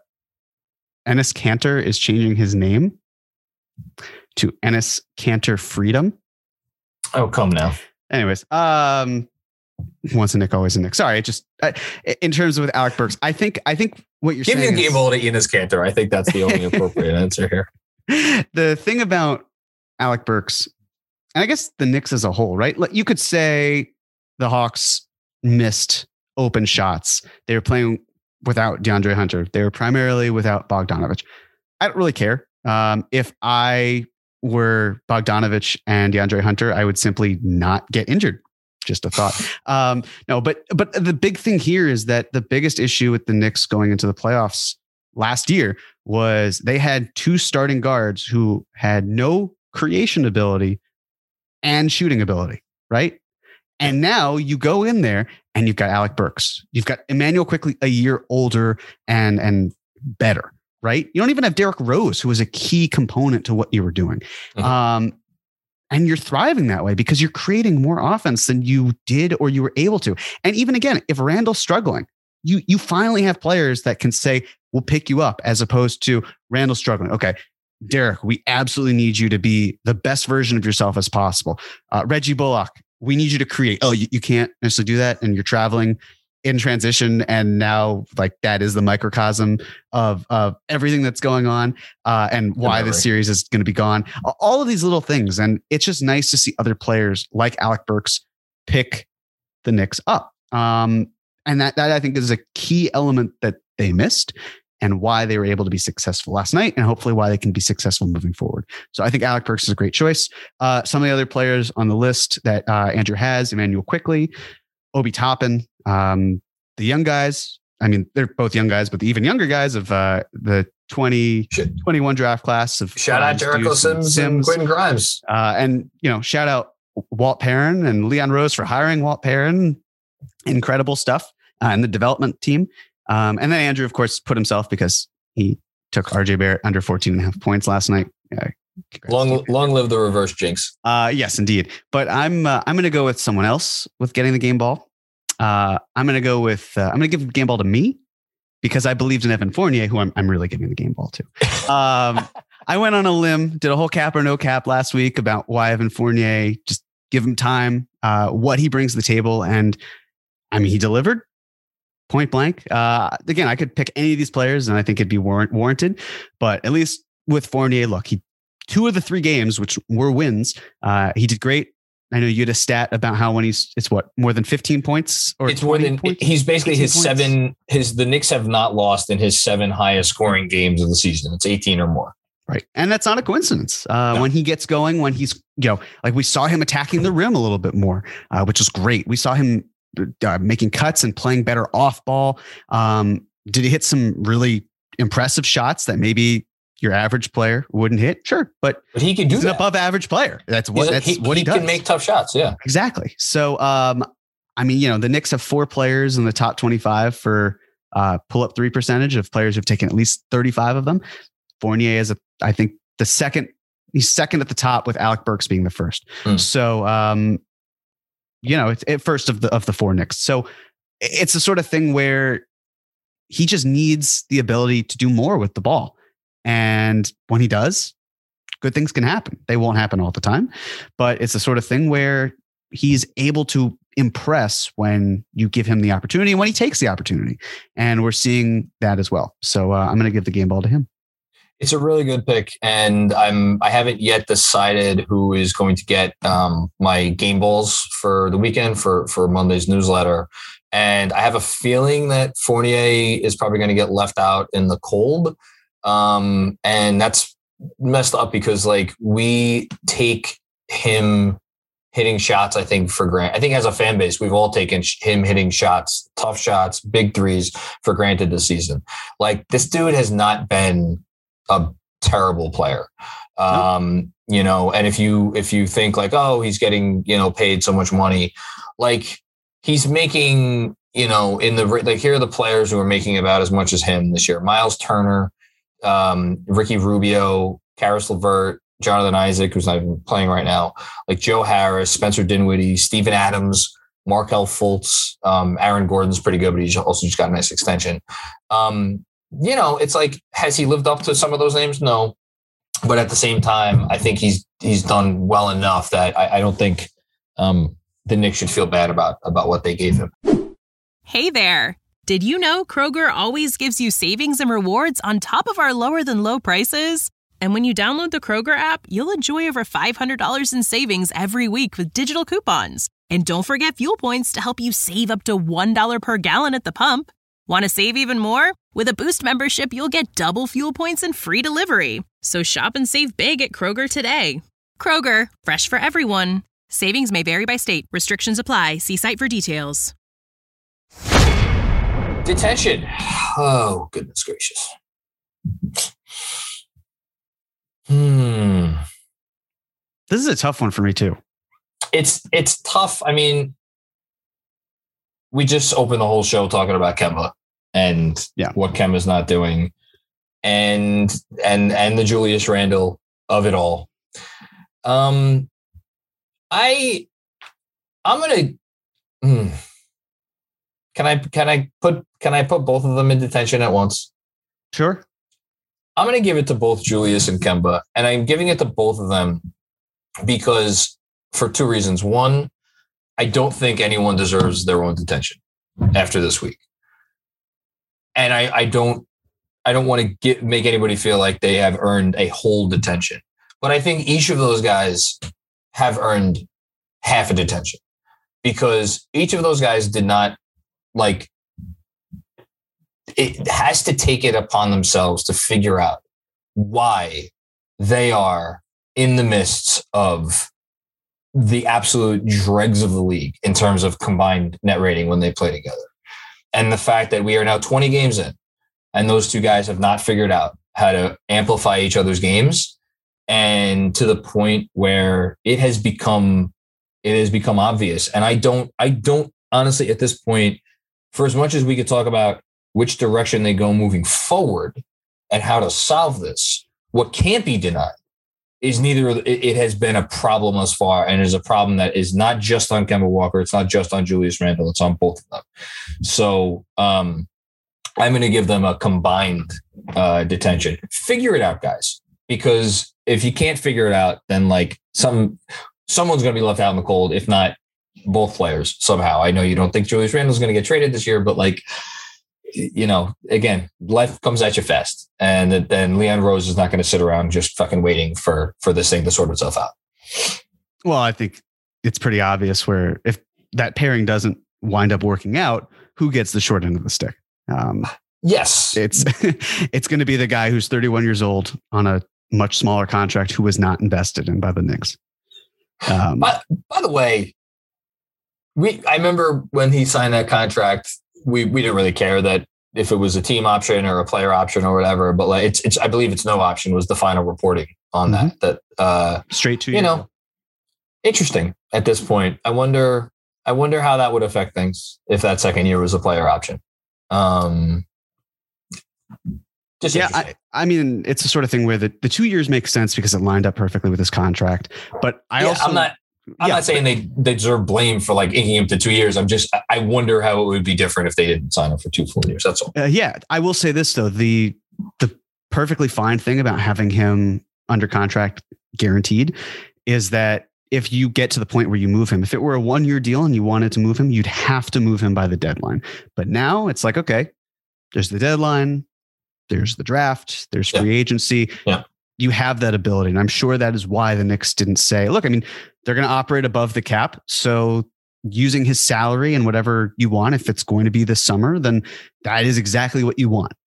Enes Kanter is changing his name to Enes Kanter Freedom. Oh, come now. Anyways, once a Nick, always a Nick. Sorry, in terms of with Alec Burks, I think what you're saying. Give me a game ball to Enes Kanter. I think that's the only appropriate answer here. The thing about Alec Burks, and I guess the Knicks as a whole, right? You could say the Hawks missed open shots. They were playing without DeAndre Hunter. They were primarily without Bogdanovich. I don't really care. If I were Bogdanovich and DeAndre Hunter, I would simply not get injured. Just a thought. No, but the big thing here is that the biggest issue with the Knicks going into the playoffs last year was they had two starting guards who had no creation ability and shooting ability, right? And now you go in there and you've got Alec Burks. You've got Emmanuel Quickley, a year older and better, right? You don't even have Derrick Rose, who was a key component to what you were doing. Mm-hmm. And you're thriving that way because you're creating more offense than you did or you were able to. And even again, if Randall's struggling, you finally have players that can say, we'll pick you up, as opposed to Randall struggling. Okay, Derek, we absolutely need you to be the best version of yourself as possible. Reggie Bullock, we need you to create. Oh, you can't necessarily do that. And you're traveling in transition. And now that is the microcosm of everything that's going on and why this series is going to be gone. All of these little things. And it's just nice to see other players like Alec Burks pick the Knicks up. And that I think is a key element that they missed and why they were able to be successful last night and hopefully why they can be successful moving forward. So I think Alec Burks is a great choice. Some of the other players on the list that Andrew has, Emmanuel Quickley, Obi Toppin, the young guys. I mean, they're both young guys, but the even younger guys of the 2021 draft class of shout out Jericho Sims and Quentin Grimes. And, shout out Walt Perrin and Leon Rose for hiring Walt Perrin. Incredible stuff. And the development team. And then Andrew, of course, put himself because he took RJ Barrett under 14.5 points last night. Long live the reverse jinx. Yes, indeed. But I'm going to go with someone else with getting the game ball. I'm going to go with, I'm going to give the game ball to me because I believed in Evan Fournier, who I'm really giving the game ball to. I went on a limb, did a whole cap or no cap last week about why Evan Fournier, just give him time, what he brings to the table. And I mean, he delivered point blank. Again, I could pick any of these players and I think it'd be warranted, but at least with Fournier, look, 2 of the 3 games, which were wins, he did great. I know you had a stat about how when it's more than 15 points or it's more than points? He's basically the Knicks have not lost in his 7 highest scoring games of the season. It's 18 or more. Right. And that's not a coincidence. No. When he gets going, when he's, we saw him attacking the rim a little bit more, which is great. We saw him making cuts and playing better off ball. Did he hit some really impressive shots that maybe your average player wouldn't hit? Sure. But he can do he's that. An above average player. That's what he does. He can make tough shots. Yeah, exactly. So, the Knicks have 4 players in the top 25 for pull up 3 percentage of players who've taken at least 35 of them. Fournier is I think the second. He's second at the top with Alec Burks being the first. So, it's first of the 4 Knicks. So it's the sort of thing where he just needs the ability to do more with the ball. And when he does, good things can happen. They won't happen all the time, but it's the sort of thing where he's able to impress when you give him the opportunity and when he takes the opportunity. And we're seeing that as well. So I'm going to give the game ball to him. It's a really good pick, and I haven't yet decided who is going to get my game balls for the weekend for Monday's newsletter. And I have a feeling that Fournier is probably going to get left out in the cold. And that's messed up because like we take him hitting shots, I think, for granted. I think as a fan base, we've all taken him hitting shots, tough shots, big threes for granted this season. Like this dude has not been a terrible player. You know, and if you think like, oh, he's getting, you know, paid so much money, like he's making, you know, like here are the players who are making about as much as him this year: Miles Turner, Ricky Rubio, Karis LeVert, Jonathan Isaac, who's not even playing right now, like Joe Harris, Spencer Dinwiddie, Steven Adams, Markelle Fultz, Aaron Gordon's pretty good, but he's also just got a nice extension. You know, it's like, has he lived up to some of those names? No. But at the same time, I think he's done well enough that I don't think the Knicks should feel bad about what they gave him. Hey there. Did you know Kroger always gives you savings and rewards on top of our lower than low prices? And when you download the Kroger app, you'll enjoy over $500 in savings every week with digital coupons. And don't forget fuel points to help you save up to $1 per gallon at the pump. Want to save even more? With a Boost membership, you'll get double fuel points and free delivery. So shop and save big at Kroger today. Kroger, fresh for everyone. Savings may vary by state. Restrictions apply. See site for details. Detention. Oh, goodness gracious. This is a tough one for me too. It's tough. I mean, we just opened the whole show talking about Kemba and what Kemba's not doing, and the Julius Randle of it all. I'm gonna. Can I put both of them in detention at once? Sure. I'm going to give it to both Julius and Kemba, and I'm giving it to both of them because for two reasons. One, I don't think anyone deserves their own detention after this week. And I don't want to make anybody feel like they have earned a whole detention, but I think each of those guys have earned half a detention because each of those guys did not it has to take it upon themselves to figure out why they are in the midst of the absolute dregs of the league in terms of combined net rating when they play together. And the fact that we are now 20 games in and those two guys have not figured out how to amplify each other's games, and to the point where it has become obvious. And I don't honestly at this point, for as much as we could talk about which direction they go moving forward and how to solve this, what can't be denied is it has been a problem thus far, and is a problem that is not just on Kemba Walker. It's not just on Julius Randle. It's on both of them. So I'm going to give them a combined detention. Figure it out, guys, because if you can't figure it out, then like someone's going to be left out in the cold, if not both players somehow. I know you don't think Julius Randle is going to get traded this year, but like, you know, again, life comes at you fast, and then Leon Rose is not going to sit around just fucking waiting for this thing to sort itself out. Well, I think it's pretty obvious where if that pairing doesn't wind up working out, who gets the short end of the stick? Yes, it's going to be the guy who's 31 years old on a much smaller contract who was not invested in by the Knicks. By the way, I remember when he signed that contract, we didn't really care that if it was a team option or a player option or whatever, but like it's I believe it's no option was the final reporting on that straight to, you know, interesting at this point. I wonder how that would affect things if that second year was a player option. I mean, it's the sort of thing where the 2 years make sense because it lined up perfectly with his contract, but I'm not saying they deserve blame for like inking him to 2 years. I wonder how it would be different if they didn't sign him for 2 full years. That's all. I will say this though. The perfectly fine thing about having him under contract guaranteed is that if you get to the point where you move him, if it were a 1 year deal and you wanted to move him, you'd have to move him by the deadline. But now it's like, okay, there's the deadline, there's the draft, there's free agency. Yeah. You have that ability. And I'm sure that is why the Knicks didn't say, look, I mean, they're going to operate above the cap. So using his salary and whatever you want, if it's going to be this summer, then that is exactly what you want.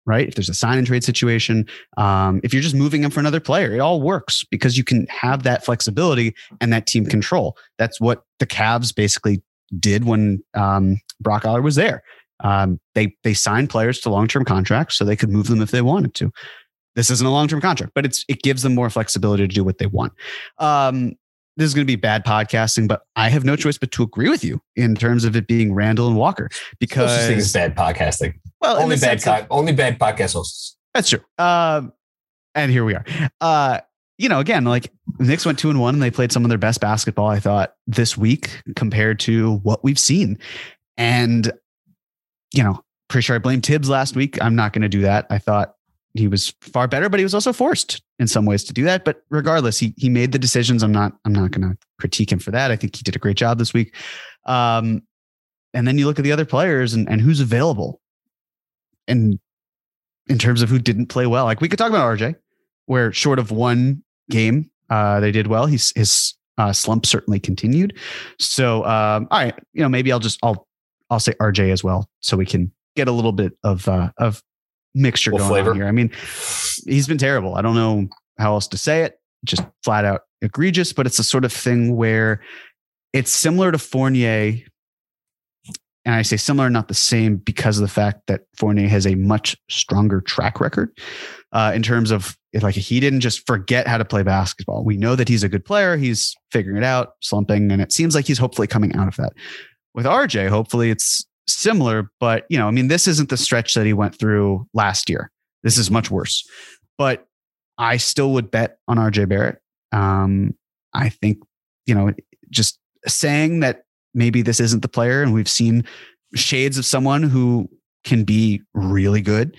right? If there's a sign and trade situation, if you're just moving him for another player, it all works because you can have that flexibility and that team control. That's what the Cavs basically did when Brock Aller was there. They signed players to long-term contracts so they could move them if they wanted to. This isn't a long-term contract, but it gives them more flexibility to do what they want. This is going to be bad podcasting, but I have no choice but to agree with you in terms of it being Randall and Walker, because I think it's bad podcasting. Well, only bad podcast hosts. That's true. And here we are. Again, like the Knicks went 2-1 and they played some of their best basketball, I thought, this week compared to what we've seen. And, pretty sure I blamed Tibbs last week. I'm not going to do that. I thought he was far better, but he was also forced in some ways to do that. But regardless, he made the decisions. I'm not going to critique him for that. I think he did a great job this week. And then you look at the other players and who's available. And in terms of who didn't play well, like we could talk about RJ, where short of one game, they did well. His slump certainly continued. So, all right, maybe I'll say RJ as well, so we can get a little bit of mixture going flavor on here. I mean, he's been terrible. I don't know how else to say it. Just flat out egregious, but it's the sort of thing where it's similar to Fournier. And I say similar, not the same, because of the fact that Fournier has a much stronger track record in terms of he didn't just forget how to play basketball. We know that he's a good player. He's figuring it out, slumping, and it seems like he's hopefully coming out of that. With RJ, hopefully it's similar, but this isn't the stretch that he went through last year. This is much worse, but I still would bet on RJ Barrett. I think, just saying that maybe this isn't the player, and we've seen shades of someone who can be really good.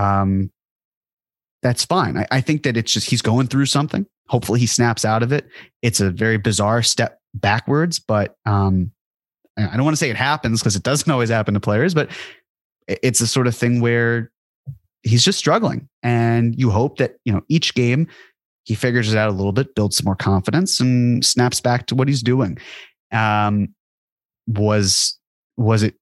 That's fine. I think that it's just, he's going through something. Hopefully he snaps out of it. It's a very bizarre step backwards, but, I don't want to say it happens because it doesn't always happen to players, but it's a sort of thing where he's just struggling, and you hope that, each game he figures it out a little bit, builds some more confidence, and snaps back to what he's doing. Was it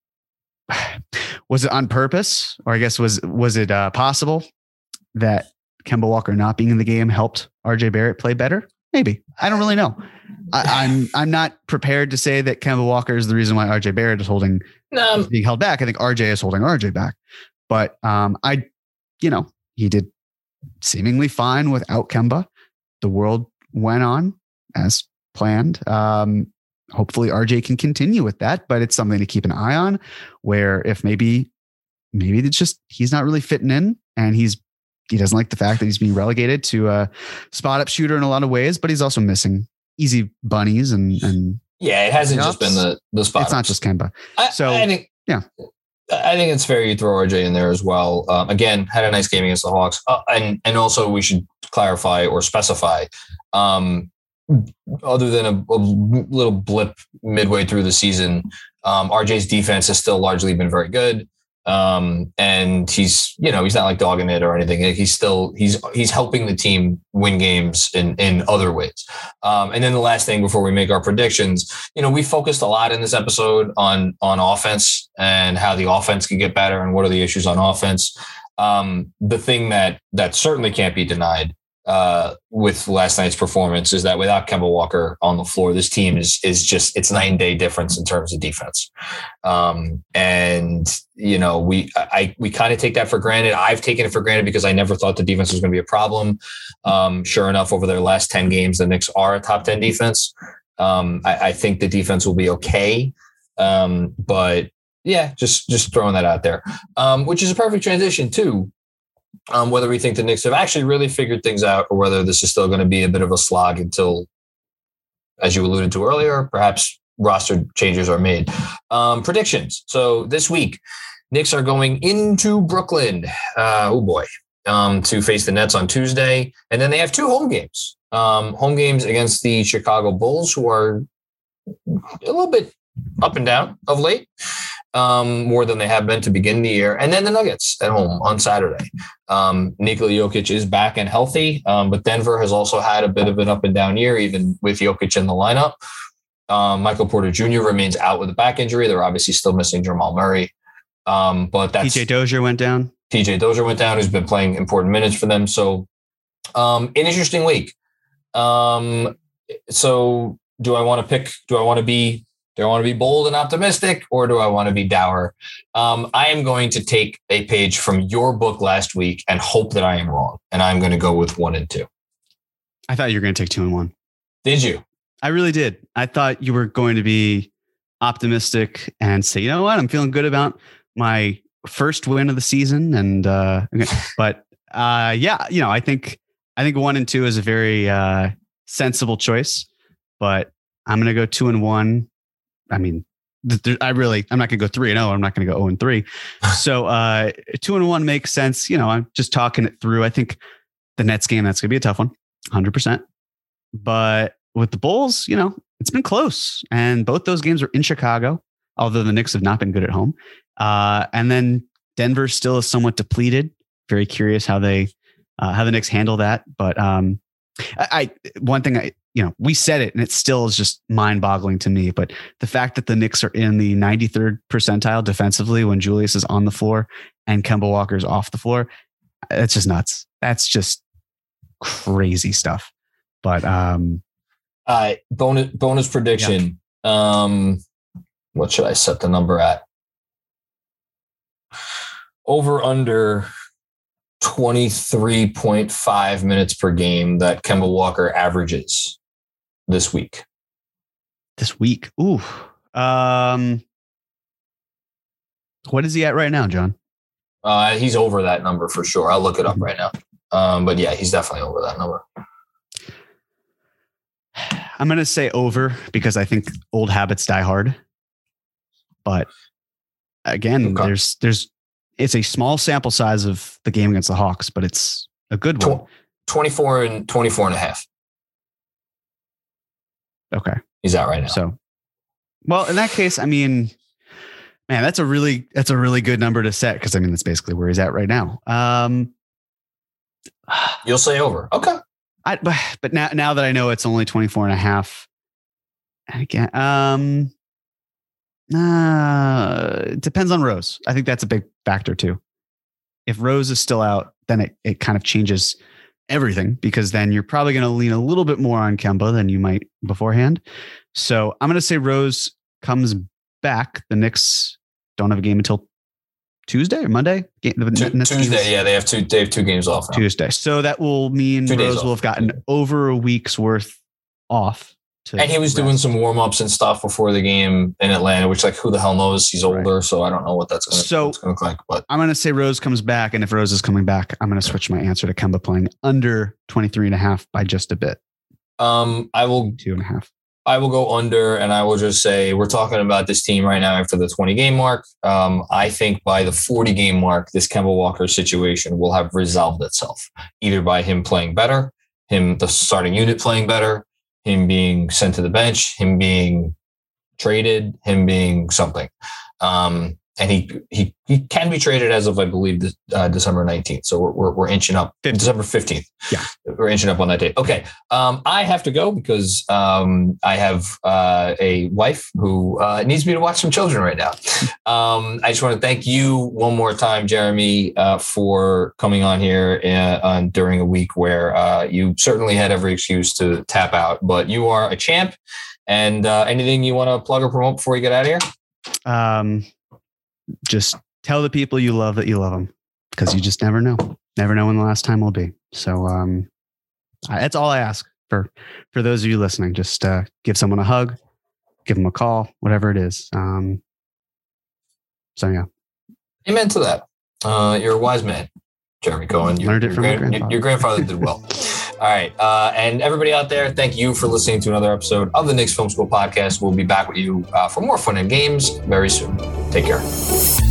on purpose, or I guess was it possible that Kemba Walker not being in the game helped RJ Barrett play better? Maybe. I don't really know. I'm not prepared to say that Kemba Walker is the reason why RJ Barrett is being held back. I think RJ is holding RJ back, but he did seemingly fine without Kemba. The world went on as planned. Hopefully RJ can continue with that, but it's something to keep an eye on, where if maybe it's just, he's not really fitting in, and he doesn't like the fact that he's being relegated to a spot up shooter in a lot of ways, but he's also missing easy bunnies and yeah, it hasn't just been the spot. It's not just Kemba. I think it's fair you throw RJ in there as well. Again, had a nice game against the Hawks, and also we should clarify or specify, other than a little blip midway through the season, RJ's defense has still largely been very good. And he's not like dogging it or anything. He's helping the team win games in other ways. And then the last thing before we make our predictions, we focused a lot in this episode on offense and how the offense can get better and what are the issues on offense. The thing that certainly can't be denied with last night's performance is that without Kemba Walker on the floor, this team is just, it's night and day difference in terms of defense. We kind of take that for granted. I've taken it for granted because I never thought the defense was going to be a problem. Sure enough, over their last 10 games, the Knicks are a top 10 defense. I think the defense will be okay. But yeah, just throwing that out there, which is a perfect transition too. Whether we think the Knicks have actually really figured things out or whether this is still going to be a bit of a slog until, as you alluded to earlier, perhaps roster changes are made. Predictions. So this week, Knicks are going into Brooklyn. To face the Nets on Tuesday. And then they have two home games. Home games against the Chicago Bulls, who are a little bit up and down of late. More than they have been to begin the year. And then the Nuggets at home on Saturday. Nikola Jokic is back and healthy, but Denver has also had a bit of an up and down year, even with Jokic in the lineup. Michael Porter Jr. remains out with a back injury. They're obviously still missing Jamal Murray. But that's PJ Dozier went down. TJ Dozier went down, who's been playing important minutes for them. So an interesting week. So do I want to be bold and optimistic, or do I want to be dour? I am going to take a page from your book last week and hope that I am wrong. And I'm going to go with 1 and 2. I thought you were going to take 2 and 1. Did you? I really did. I thought you were going to be optimistic and say, you know what, I'm feeling good about my first win of the season. And, but yeah, you know, I think 1 and 2 is a very sensible choice, but I'm going to go 2 and 1. I mean, I'm not going to go 3 and 0. I'm not going to go 0 and 3. So 2 and 1 makes sense. You know, I'm just talking it through. I think the Nets game, that's going to be a tough one, 100%. But with the Bulls, you know, it's been close, and both those games are in Chicago, although the Knicks have not been good at home. And then Denver still is somewhat depleted. Very curious how the Knicks handle that. But we said it, and it still is just mind-boggling to me. But the fact that the Knicks are in the 93rd percentile defensively when Julius is on the floor and Kemba Walker's off the floor, that's just nuts. That's just crazy stuff. But bonus prediction. Yeah. What should I set the number at? Over under 23.5 minutes per game that Kemba Walker averages this week. Ooh. What is he at right now, John? He's over that number for sure. I'll look it up right now. But yeah, he's definitely over that number. I'm going to say over because I think old habits die hard. But again, okay. It's a small sample size of the game against the Hawks, but it's a good one. 24 and 24 and a half. Okay. He's out right now. So, well, in that case, I mean, man, that's a really good number to set. Cause I mean, that's basically where he's at right now. You'll say over. Okay. But now that I know it's only 24 and a half, again, it depends on Rose. I think that's a big factor too. If Rose is still out, then it kind of changes everything, because then you're probably going to lean a little bit more on Kemba than you might beforehand. So I'm going to say Rose comes back. The Knicks don't have a game until Tuesday or Monday? Tuesday, yeah, they have two games off now. Tuesday. So that will mean Rose will have gotten over a week's worth off. And he was doing some warm-ups and stuff before the game in Atlanta, which, like, who the hell knows? He's older, right. So I don't know what that's going to look like. But I'm going to say Rose comes back, and if Rose is coming back, I'm going to switch my answer to Kemba playing under 23 and a half by just a bit. I will 2.5. I will go under, and I will just say we're talking about this team right now after the 20-game mark. I think by the 40-game mark, this Kemba Walker situation will have resolved itself, either by him playing better, the starting unit playing better, him being sent to the bench, him being traded, him being something. And he can be traded as of, I believe, December 19th. So we're inching up. 15th. December 15th. Yeah. We're inching up on that date. Okay. I have to go because I have a wife who needs me to watch some children right now. I just want to thank you one more time, Jeremy, for coming on here during a week where you certainly had every excuse to tap out, but you are a champ. And anything you want to plug or promote before you get out of here? Just tell the people you love that you love them, because you just never know when the last time will be. So that's all I ask for those of you listening. Just give someone a hug, give them a call, whatever it is. So yeah. Amen to that. You're a wise man, Jeremy Cohen. Learned it from my grandfather. Your grandfather did well. All right. And everybody out there, thank you for listening to another episode of the Knicks Film School podcast. We'll be back with you for more fun and games very soon. Take care.